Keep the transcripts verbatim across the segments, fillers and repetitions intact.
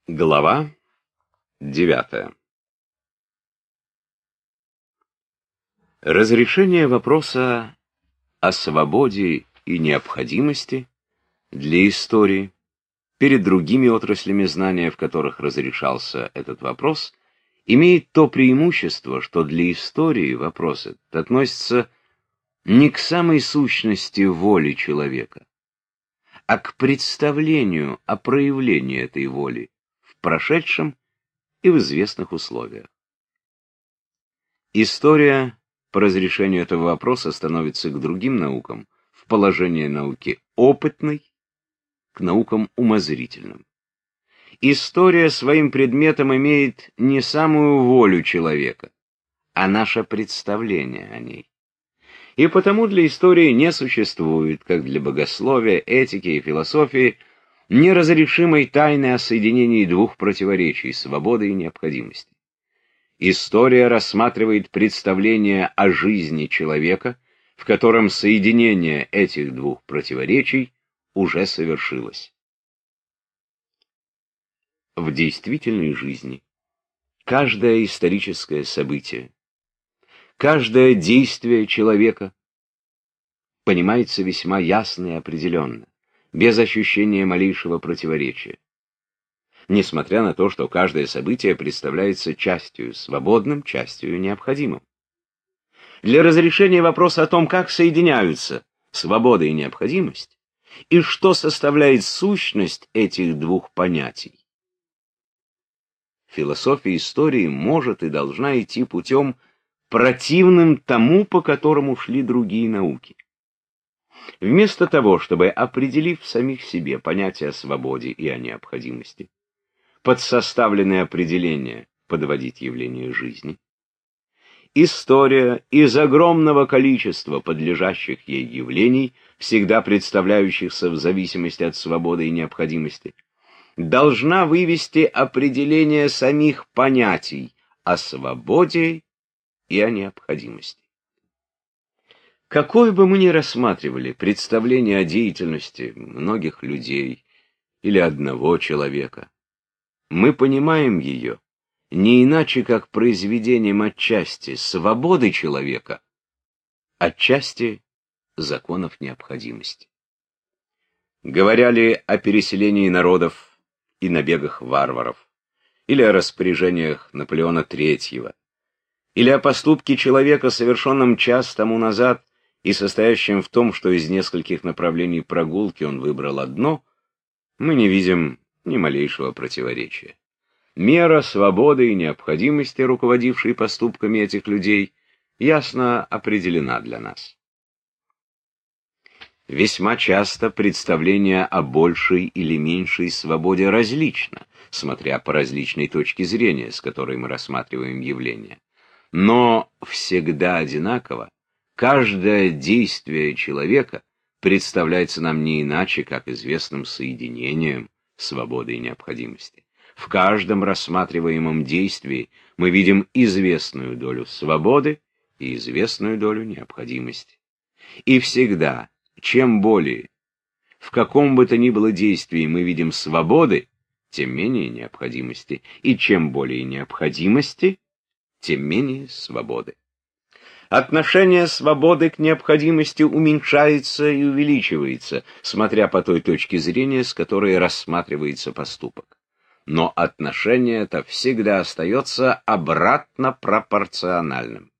Глава девятая. Разрешение вопроса о свободе и необходимости для истории перед другими отраслями знания, в которых разрешался этот вопрос, имеет то преимущество, что для истории вопрос этот относится не к самой сущности воли человека, а к представлению о проявлении этой воли в прошедшем и в известных условиях. История по разрешению этого вопроса становится к другим наукам в положение науки опытной, к наукам умозрительным. История своим предметом имеет не самую волю человека, а наше представление о ней. И потому для истории не существует, как для богословия, этики и философии, неразрешимой тайны о соединении двух противоречий — свободы и необходимости. История рассматривает представление о жизни человека, в котором соединение этих двух противоречий уже совершилось. В действительной жизни каждое историческое событие, каждое действие человека понимается весьма ясно и определенно, без ощущения малейшего противоречия. Несмотря на то, что каждое событие представляется частью свободным, частью необходимым. Для разрешения вопроса о том, как соединяются свобода и необходимость, и что составляет сущность этих двух понятий, философия истории может и должна идти путем, противным тому, по которому шли другие науки. Вместо того, чтобы, определив в самих себе понятие о свободе и о необходимости, под составленные определения подводить явления жизни, история из огромного количества подлежащих ей явлений, всегда представляющихся в зависимости от свободы и необходимости, должна вывести определение самих понятий о свободе и о необходимости. Какое бы мы ни рассматривали представление о деятельности многих людей или одного человека, мы понимаем ее не иначе, как произведением отчасти свободы человека, отчасти законов необходимости. Говоря ли о переселении народов и набегах варваров, или о распоряжениях Наполеона Третьего, или о поступке человека, совершенном час тому назад, и состоящем в том, что из нескольких направлений прогулки он выбрал одно, мы не видим ни малейшего противоречия. Мера свободы и необходимости, руководившей поступками этих людей, ясно определена для нас. Весьма часто представление о большей или меньшей свободе различно, смотря по различной точке зрения, с которой мы рассматриваем явление. Но всегда одинаково каждое действие человека представляется нам не иначе, как известным соединением свободы и необходимости. В каждом рассматриваемом действии мы видим известную долю свободы и известную долю необходимости. И всегда, чем более, в каком бы то ни было действии мы видим свободы, тем менее необходимости, и чем более необходимости, тем менее свободы. Отношение свободы к необходимости уменьшается и увеличивается, смотря по той точке зрения, с которой рассматривается поступок. Но отношение это всегда остается обратно пропорциональным.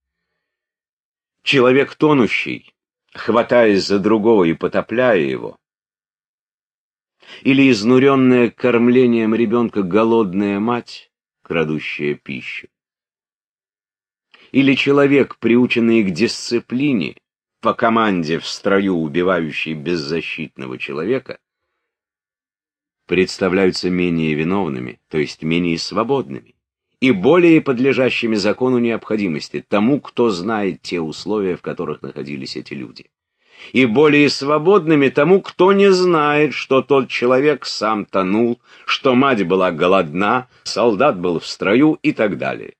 Человек тонущий, хватаясь за другого и потопляя его, или изнуренная кормлением ребенка голодная мать, крадущая пищу, или человек, приученный к дисциплине, по команде в строю убивающий беззащитного человека, представляются менее виновными, то есть менее свободными, и более подлежащими закону необходимости, тому, кто знает те условия, в которых находились эти люди, и более свободными тому, кто не знает, что тот человек сам тонул, что мать была голодна, солдат был в строю и так далее.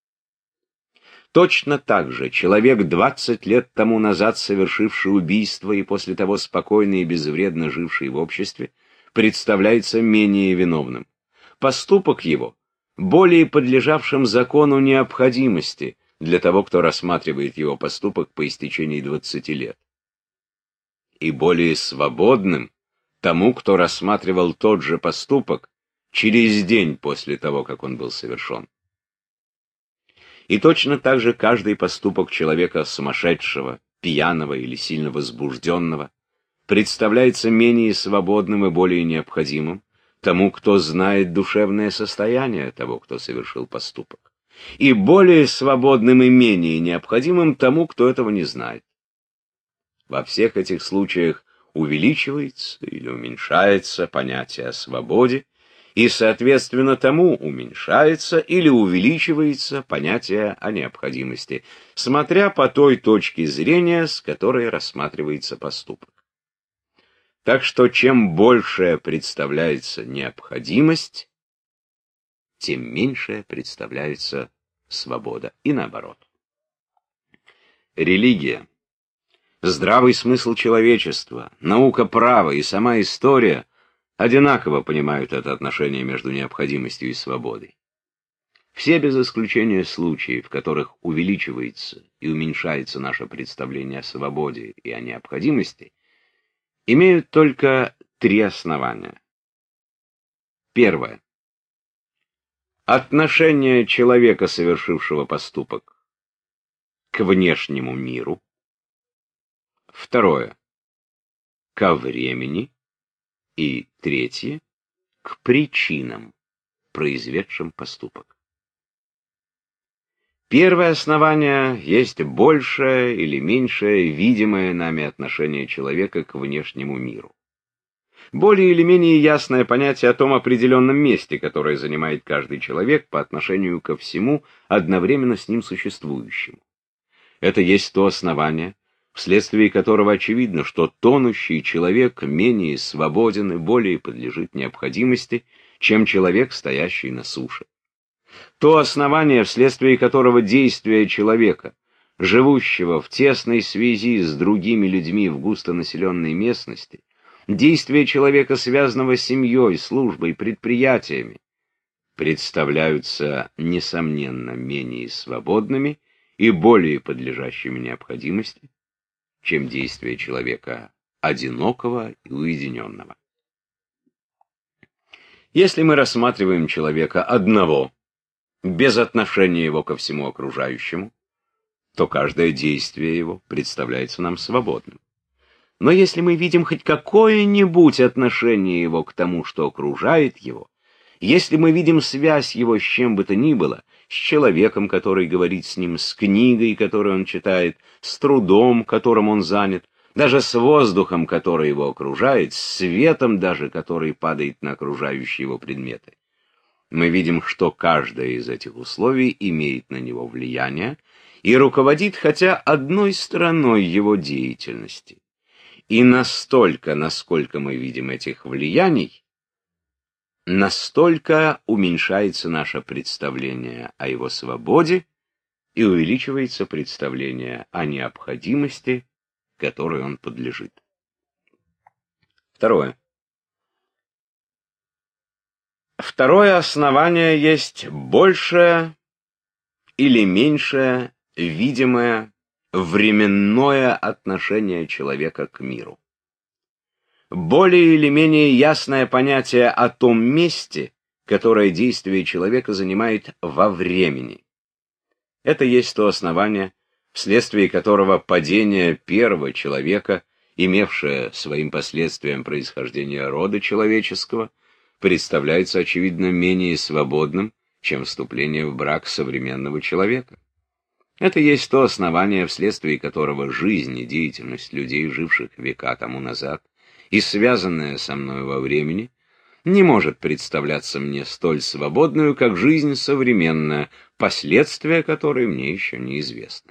Точно так же человек, двадцать лет тому назад совершивший убийство и после того спокойно и безвредно живший в обществе, представляется менее виновным. поступок его более подлежавшим закону необходимости для того, кто рассматривает его поступок по истечении двадцати лет, и более свободным тому, кто рассматривал тот же поступок через день после того, как он был совершен. И точно так же каждый поступок человека сумасшедшего, пьяного или сильно возбужденного представляется менее свободным и более необходимым тому, кто знает душевное состояние того, кто совершил поступок, и более свободным и менее необходимым тому, кто этого не знает. Во всех этих случаях увеличивается или уменьшается понятие о свободе, и, соответственно, тому уменьшается или увеличивается понятие о необходимости, смотря по той точке зрения, с которой рассматривается поступок. Так что чем большая представляется необходимость, тем меньшая представляется свобода, и наоборот. Религия, здравый смысл человечества, наука права и сама история одинаково понимают это отношение между необходимостью и свободой. Все без исключения случаи, в которых увеличивается и уменьшается наше представление о свободе и о необходимости, имеют только три основания. Первое. Отношение человека, совершившего поступок, к внешнему миру. Второе. Ко времени. И третье. К причинам, произведшим поступок. Первое основание есть большее или меньшее видимое нами отношение человека к внешнему миру. Более или менее ясное понятие о том определенном месте, которое занимает каждый человек по отношению ко всему, одновременно с ним существующему. Это есть то основание, вследствие которого очевидно, что тонущий человек менее свободен и более подлежит необходимости, чем человек, стоящий на суше. То основание, вследствие которого действия человека, живущего в тесной связи с другими людьми в густонаселенной местности, действия человека, связанного с семьей, службой, предприятиями, представляются, несомненно, менее свободными и более подлежащими необходимости, чем действия человека одинокого и уединенного. Если мы рассматриваем человека одного, без отношения его ко всему окружающему, то каждое действие его представляется нам свободным. Но если мы видим хоть какое-нибудь отношение его к тому, что окружает его, если мы видим связь его с чем бы то ни было, с человеком, который говорит с ним, с книгой, которую он читает, с трудом, которым он занят, даже с воздухом, который его окружает, с светом даже, который падает на окружающие его предметы, мы видим, что каждое из этих условий имеет на него влияние и руководит хотя одной стороной его деятельности. И настолько, насколько мы видим этих влияний, настолько уменьшается наше представление о его свободе и увеличивается представление о необходимости, которой он подлежит. Второе. Второе основание есть большее или меньшее видимое временное отношение человека к миру. Более или менее ясное понятие о том месте, которое действие человека занимает во времени. Это есть то основание, вследствие которого падение первого человека, имевшее своим последствием происхождение рода человеческого, представляется, очевидно, менее свободным, чем вступление в брак современного человека. Это есть то основание, вследствие которого жизнь и деятельность людей, живших века тому назад, и связанная со мной во времени, не может представляться мне столь свободную, как жизнь современная, последствия которой мне еще неизвестны.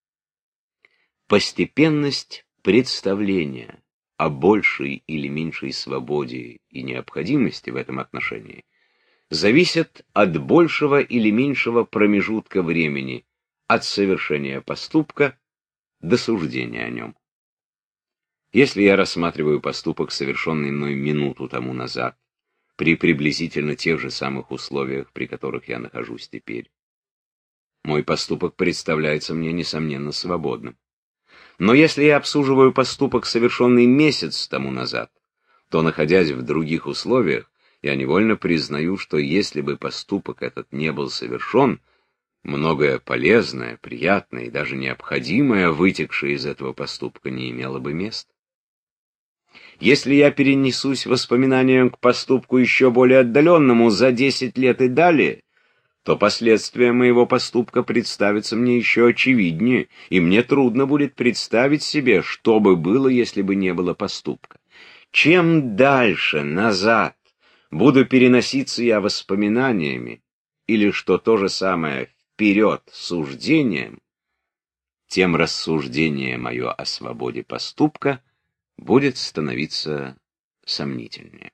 Постепенность представления о большей или меньшей свободе и необходимости в этом отношении зависит от большего или меньшего промежутка времени, от совершения поступка до суждения о нем. Если я рассматриваю поступок, совершенный мной минуту тому назад, при приблизительно тех же самых условиях, при которых я нахожусь теперь. Мой поступок представляется мне, несомненно, свободным. Но если я обсуживаю поступок, совершенный месяц тому назад, то, находясь в других условиях, я невольно признаю, что если бы поступок этот не был совершен, многое полезное, приятное и даже необходимое, вытекшее из этого поступка, не имело бы места. Если я перенесусь воспоминанием к поступку еще более отдаленному за десять лет и далее, то последствия моего поступка представятся мне еще очевиднее, и мне трудно будет представить себе, что бы было, если бы не было поступка. Чем дальше, назад, буду переноситься я воспоминаниями, или, что то же самое, вперед, суждением, тем рассуждение мое о свободе поступка будет становиться сомнительнее.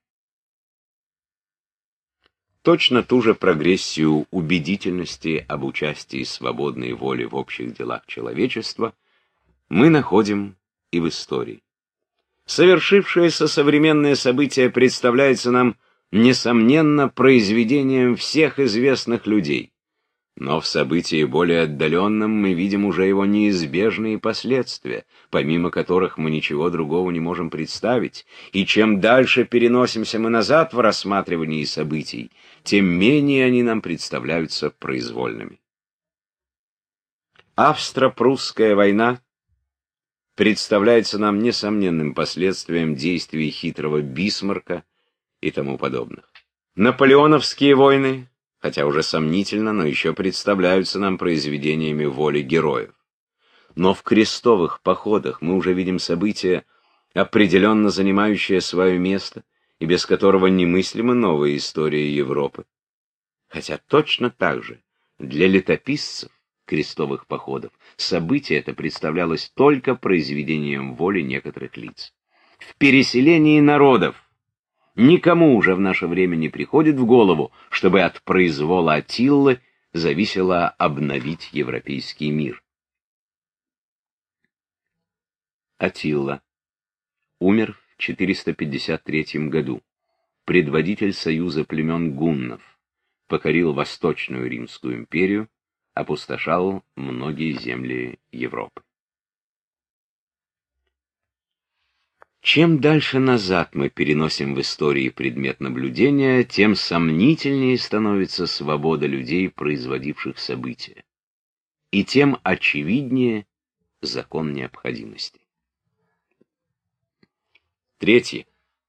Точно ту же прогрессию убедительности об участии свободной воли в общих делах человечества мы находим и в истории. Совершившееся современное событие представляется нам, несомненно, произведением всех известных людей. Но в событии более отдаленном мы видим уже его неизбежные последствия, помимо которых мы ничего другого не можем представить, и чем дальше переносимся мы назад в рассматривании событий, тем менее они нам представляются произвольными. Австро-прусская война представляется нам несомненным последствием действий хитрого Бисмарка и тому подобных. Наполеоновские войны, хотя уже сомнительно, но еще представляются нам произведениями воли героев. Но в крестовых походах мы уже видим события, определенно занимающее свое место, и без которого немыслима новая история Европы. Хотя точно так же для летописцев крестовых походов событие это представлялось только произведением воли некоторых лиц. В переселении народов никому уже в наше время не приходит в голову, чтобы от произвола Аттилы зависело обновить европейский мир. Аттила умер в четыреста пятьдесят третьем году. Предводитель союза племен гуннов, покорил Восточную Римскую империю, опустошал многие земли Европы. Чем дальше назад мы переносим в истории предмет наблюдения, тем сомнительнее становится свобода людей, производивших события, и тем очевиднее закон необходимости. Третье.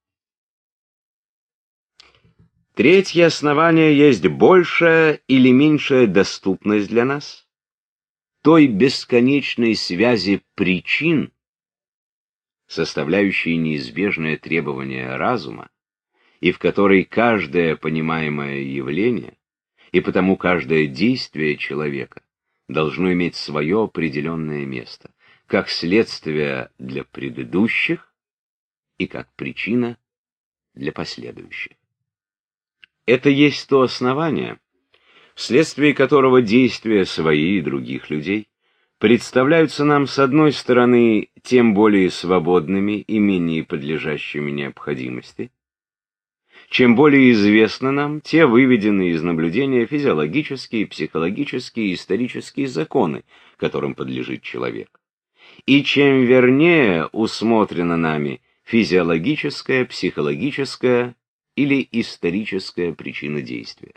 Третье основание есть большая или меньшая доступность для нас той бесконечной связи причин, составляющей неизбежное требование разума, и в которой каждое понимаемое явление, и потому каждое действие человека должно иметь свое определенное место, как следствие для предыдущих и как причина для последующих. Это есть то основание, вследствие которого действия свои и других людей представляются нам, с одной стороны, тем более свободными и менее подлежащими необходимости. Чем более известно нам те выведенные из наблюдения физиологические, психологические и исторические законы, которым подлежит человек. И чем вернее усмотрена нами физиологическая, психологическая или историческая причина действия.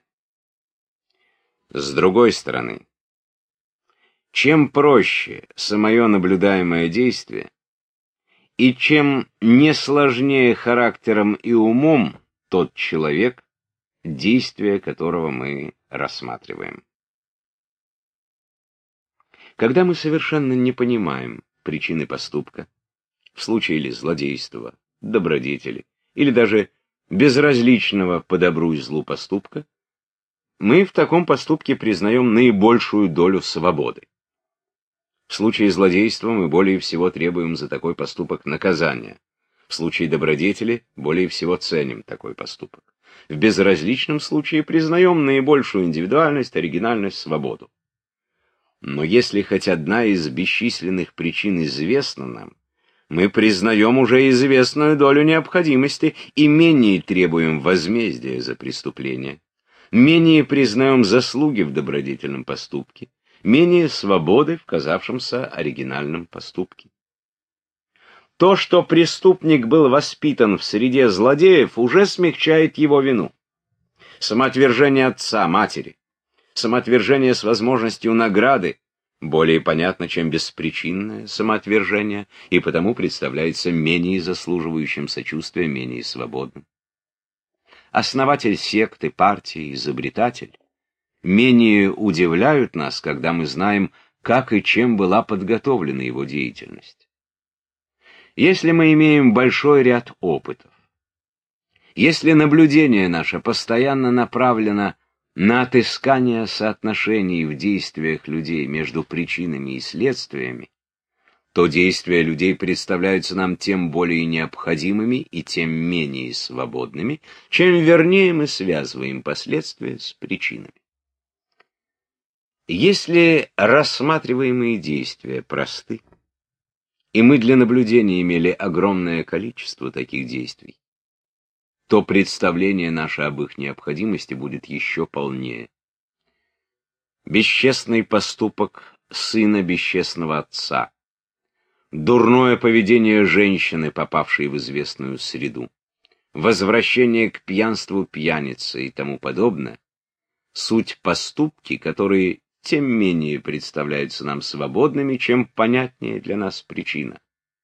С другой стороны, чем проще самое наблюдаемое действие, и чем не сложнее характером и умом тот человек, действие которого мы рассматриваем. Когда мы совершенно не понимаем причины поступка, в случае или злодейства, добродетели, или даже безразличного по добру и злу поступка, мы в таком поступке признаем наибольшую долю свободы. В случае злодейства мы более всего требуем за такой поступок наказания. В случае добродетели более всего ценим такой поступок. В безразличном случае признаем наибольшую индивидуальность, оригинальность, свободу. Но если хоть одна из бесчисленных причин известна нам, мы признаем уже известную долю необходимости и менее требуем возмездия за преступление, менее признаем заслуги в добродетельном поступке, менее свободы в казавшемся оригинальном поступке. То, что преступник был воспитан в среде злодеев, уже смягчает его вину. Самоотвержение отца, матери, самоотвержение с возможностью награды более понятно, чем беспричинное самоотвержение, и потому представляется менее заслуживающим сочувствия, менее свободным. Основатель секты, партии, изобретатель менее удивляют нас, когда мы знаем, как и чем была подготовлена его деятельность. Если мы имеем большой ряд опытов, если наблюдение наше постоянно направлено на отыскание соотношений в действиях людей между причинами и следствиями, то действия людей представляются нам тем более необходимыми и тем менее свободными, чем вернее мы связываем последствия с причинами. Если рассматриваемые действия просты, и мы для наблюдения имели огромное количество таких действий, то представление наше об их необходимости будет еще полнее. Бесчестный поступок сына бесчестного отца, дурное поведение женщины, попавшей в известную среду, возвращение к пьянству пьяницы и тому подобное, суть поступки, которые тем менее представляются нам свободными, чем понятнее для нас причина.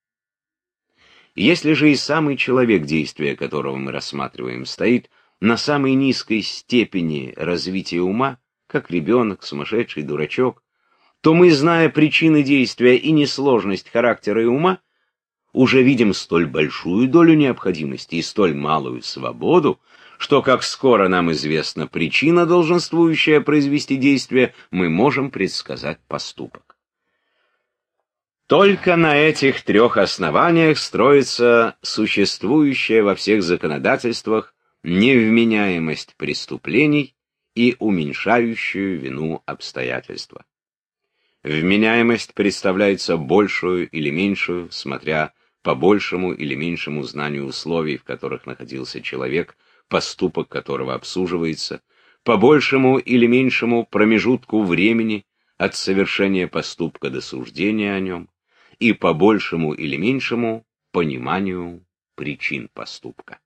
Если же и самый человек, действия которого мы рассматриваем, стоит на самой низкой степени развития ума, как ребенок, сумасшедший, дурачок, то мы, зная причины действия и несложность характера и ума, уже видим столь большую долю необходимости и столь малую свободу, что, как скоро нам известна причина, долженствующая произвести действие, мы можем предсказать поступок. Только на этих трех основаниях строится существующая во всех законодательствах невменяемость преступлений и уменьшающую вину обстоятельства. Вменяемость представляется большую или меньшую, смотря по большему или меньшему знанию условий, в которых находился человек, поступок которого обсуживается, по большему или меньшему промежутку времени от совершения поступка до суждения о нем, и по большему или меньшему пониманию причин поступка.